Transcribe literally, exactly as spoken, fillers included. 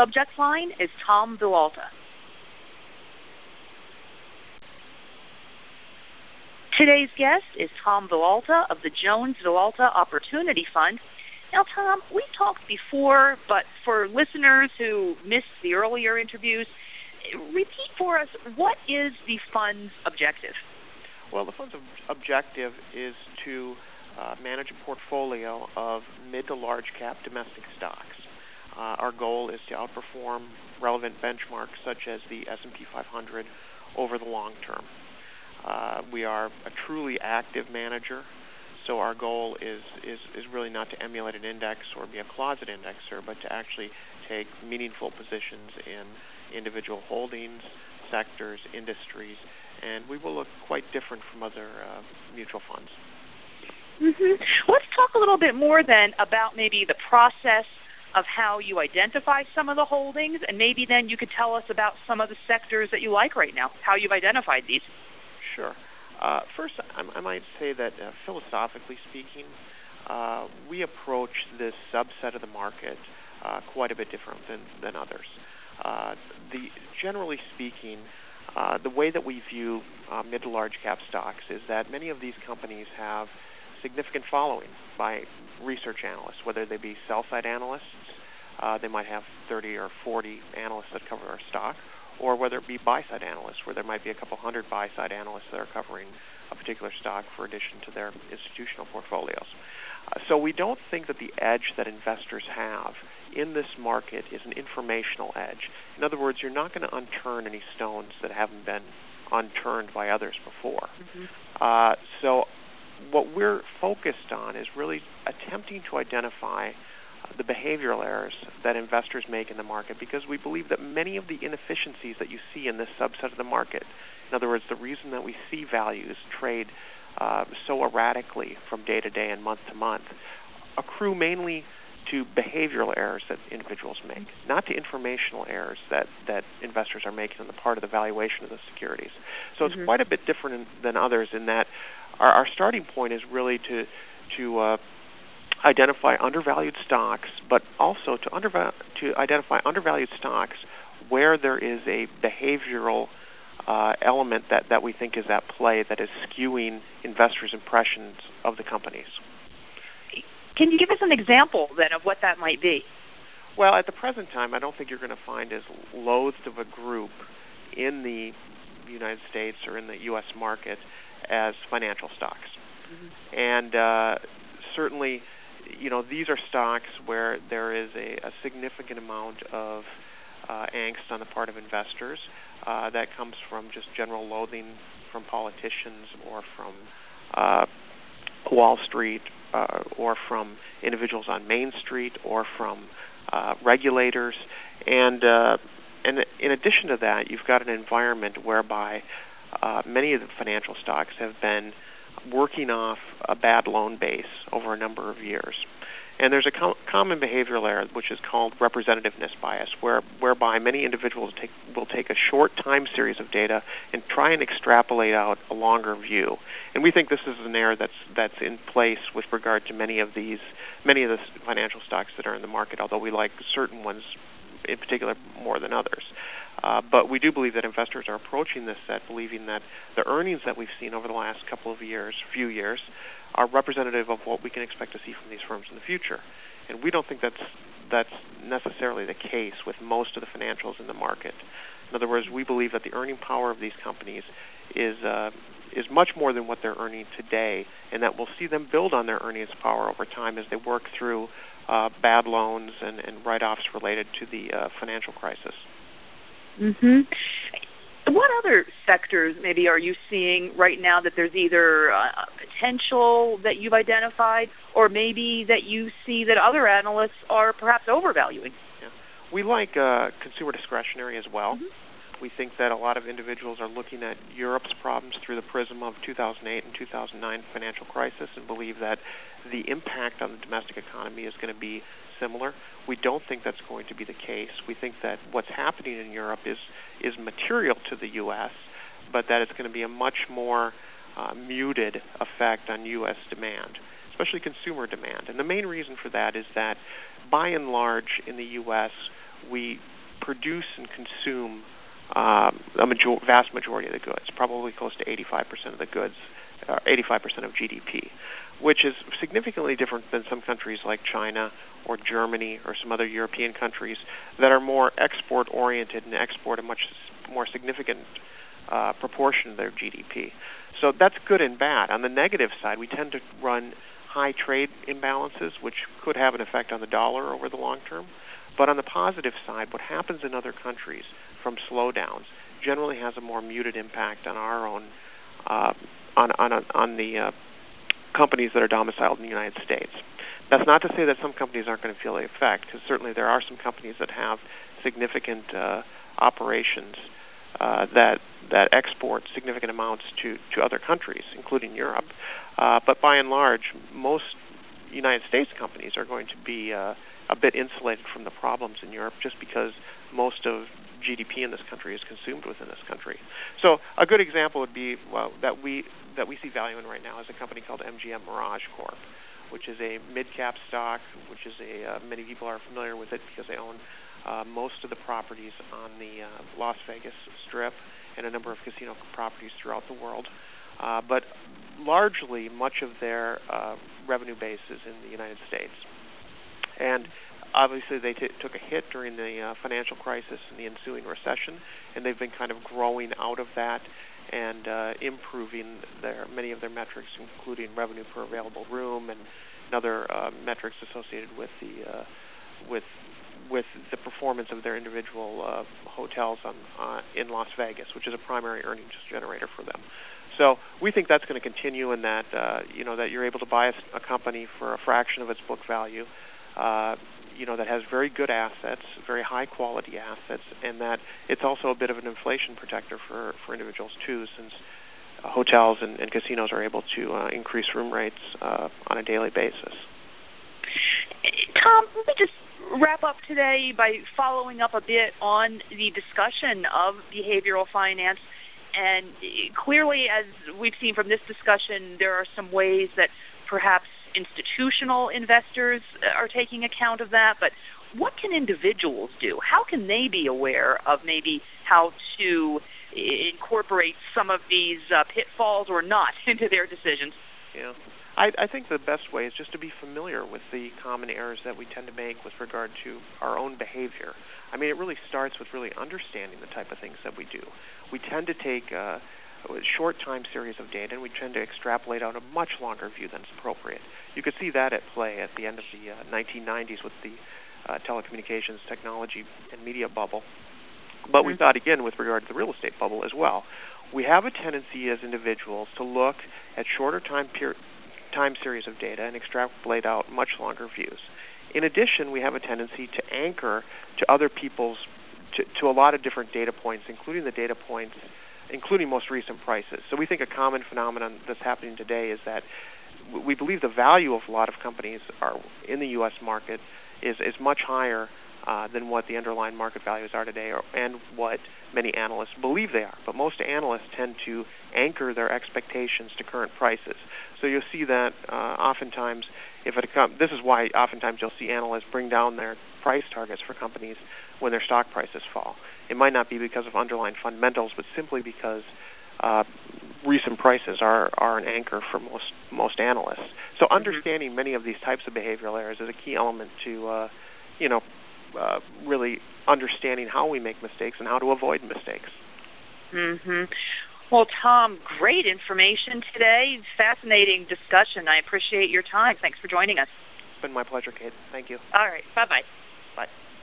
subject line is Tom Villalta. Today's guest is Tom Villalta of the Jones Villalta Opportunity Fund. Now, Tom, we've talked before, but for listeners who missed the earlier interviews, repeat for us, what is the fund's objective? Well, the fund's objective is to uh, manage a portfolio of mid to large cap domestic stocks. Uh, our goal is to outperform relevant benchmarks such as the S and P five hundred over the long term. Uh, we are a truly active manager, so our goal is, is, is really not to emulate an index or be a closet indexer, but to actually take meaningful positions in individual holdings, sectors, industries, and we will look quite different from other uh, mutual funds. Mm-hmm. Let's talk a little bit more then about maybe the process of how you identify some of the holdings, and maybe then you could tell us about some of the sectors that you like right now, how you've identified these. Sure. Uh, first, I, I might say that uh, philosophically speaking, uh, we approach this subset of the market uh, quite a bit different than, than others. Uh, the generally speaking, uh, the way that we view uh, mid to large cap stocks is that many of these companies have significant following by research analysts, whether they be sell-side analysts, uh, they might have thirty or forty analysts that cover our stock, or whether it be buy-side analysts, where there might be a couple hundred buy-side analysts that are covering a particular stock for addition to their institutional portfolios. Uh, so we don't think that the edge that investors have in this market is an informational edge. In other words, you're not going to unturn any stones that haven't been unturned by others before. Mm-hmm. Uh, so what we're focused on is really attempting to identify the behavioral errors that investors make in the market, because we believe that many of the inefficiencies that you see in this subset of the market, in other words, the reason that we see values trade uh, so erratically from day to day and month to month, accrue mainly to behavioral errors that individuals make, not to informational errors that, that investors are making on the part of the valuation of the securities. So it's mm-hmm. quite a bit different in, than others in that our, our starting point is really to to uh, identify undervalued stocks, but also to underva- to identify undervalued stocks where there is a behavioral uh, element that, that we think is at play that is skewing investors' impressions of the companies. Can you give us an example, then, of what that might be? Well, at the present time, I don't think you're going to find as loathed of a group in the United States or in the U S market as financial stocks. Mm-hmm. And uh, certainly, you know, these are stocks where there is a, a significant amount of uh, angst on the part of investors uh, that comes from just general loathing from politicians or from uh, Wall Street uh, or from individuals on Main Street or from uh, regulators. And, uh, and in addition to that, you've got an environment whereby uh, many of the financial stocks have been working off a bad loan base over a number of years. And there's a com- common behavioral error which is called representativeness bias, where whereby many individuals take, will take a short time series of data and try and extrapolate out a longer view. And we think this is an error that's that's in place with regard to many of these many of the financial stocks that are in the market, although we like certain ones in particular more than others. Uh, but we do believe that investors are approaching this set believing that the earnings that we've seen over the last couple of years, few years, are representative of what we can expect to see from these firms in the future. And we don't think that's that's necessarily the case with most of the financials in the market. In other words, we believe that the earning power of these companies is uh, is much more than what they're earning today, and that we'll see them build on their earnings power over time as they work through uh, bad loans and, and write-offs related to the uh, financial crisis. Mm-hmm. What other sectors maybe are you seeing right now that there's either uh, potential that you've identified or maybe that you see that other analysts are perhaps overvaluing? Yeah. We like uh, consumer discretionary as well. Mm-hmm. We think that a lot of individuals are looking at Europe's problems through the prism of two thousand eight and two thousand nine financial crisis and believe that the impact on the domestic economy is going to be similar. We don't think that's going to be the case. We think that what's happening in Europe is is material to the U S, but that it's going to be a much more uh, muted effect on U S demand, especially consumer demand. And the main reason for that is that, by and large, in the U S, we produce and consume um, a major- vast majority of the goods, probably close to eighty-five percent of the goods, uh, eighty-five percent of G D P, which is significantly different than some countries like China or Germany or some other European countries that are more export-oriented and export a much more significant uh, proportion of their G D P. So that's good and bad. On the negative side, we tend to run high trade imbalances, which could have an effect on the dollar over the long term. But on the positive side, what happens in other countries from slowdowns generally has a more muted impact on our own, uh, on on on the uh, companies that are domiciled in the United States. That's not to say that some companies aren't going to feel the effect, because certainly there are some companies that have significant uh, operations uh, that that export significant amounts to, to other countries, including Europe. Uh, but by and large, most United States companies are going to be uh, a bit insulated from the problems in Europe, just because most of G D P in this country is consumed within this country. So a good example would be well, that we that we see value in right now is a company called M G M Mirage Corp, which is a mid-cap stock, which is a uh, many people are familiar with it because they own uh, most of the properties on the uh, Las Vegas Strip and a number of casino properties throughout the world. Uh, but largely, much of their uh, revenue base is in the United States. And obviously, they t- took a hit during the uh, financial crisis and the ensuing recession, and they've been kind of growing out of that and uh, improving their many of their metrics, including revenue per available room and other uh, metrics associated with the uh, with with the performance of their individual uh, hotels on, uh, in Las Vegas, which is a primary earnings generator for them. So we think that's going to continue, in that uh, you know that you're able to buy a, a company for a fraction of its book value, uh, you know that has very good assets, very high quality assets, and that it's also a bit of an inflation protector for, for individuals too, since uh, hotels and, and casinos are able to uh, increase room rates uh, on a daily basis. Tom, let me just wrap up today by following up a bit on the discussion of behavioral finance. And clearly, as we've seen from this discussion, there are some ways that perhaps institutional investors are taking account of that. But what can individuals do? How can they be aware of maybe how to incorporate some of these uh, pitfalls or not into their decisions? Yeah. I, I think the best way is just to be familiar with the common errors that we tend to make with regard to our own behavior. I mean, it really starts with really understanding the type of things that we do. We tend to take uh, a short time series of data, and we tend to extrapolate out a much longer view than is appropriate. You could see that at play at the end of the uh, nineteen nineties with the uh, telecommunications technology and media bubble. But mm-hmm. we thought, again, with regard to the real estate bubble as well. We have a tendency as individuals to look at shorter time period time series of data and extrapolate out much longer views. In addition, we have a tendency to anchor to other people's, to, to a lot of different data points, including the data points, including most recent prices. So we think a common phenomenon that's happening today is that we believe the value of a lot of companies are in the U S market is, is much higher uh, than what the underlying market values are today, or, and what many analysts believe they are. But most analysts tend to anchor their expectations to current prices. So you'll see that uh, oftentimes, if it comes, this is why oftentimes you'll see analysts bring down their price targets for companies when their stock prices fall. It might not be because of underlying fundamentals, but simply because uh, recent prices are, are an anchor for most most analysts. So understanding mm-hmm. many of these types of behavioral errors is a key element to, uh, you know, uh, really understanding how we make mistakes and how to avoid mistakes. Mm-hmm. Well, Tom, great information today. Fascinating discussion. I appreciate your time. Thanks for joining us. It's been my pleasure, Kate. Thank you. All right. Bye-bye. Bye.